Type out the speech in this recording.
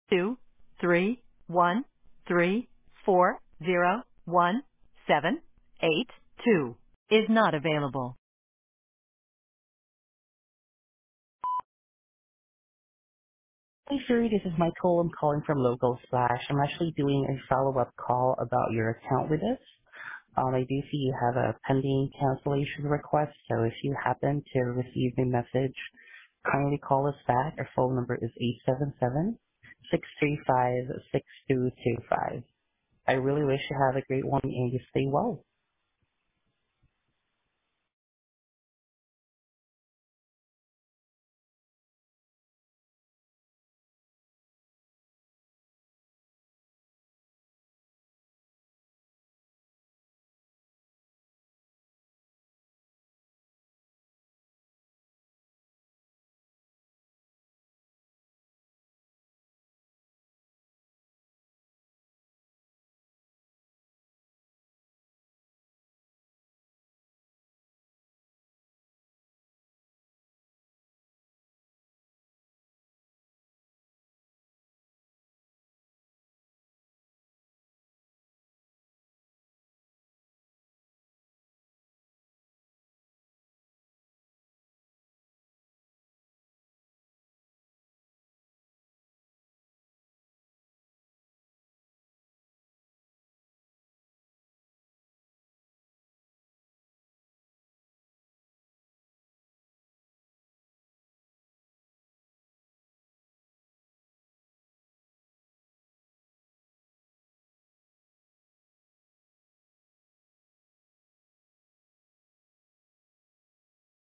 231340178 is not available. Hey Siri, this is Michael. I'm calling from Local Splash. I'm actually doing a follow-up call about your account with us. I do see you have a pending cancellation request, so if you happen to receive a message, kindly call us back. Our phone number is 877-635-6225. I really wish you have a great one and you stay well.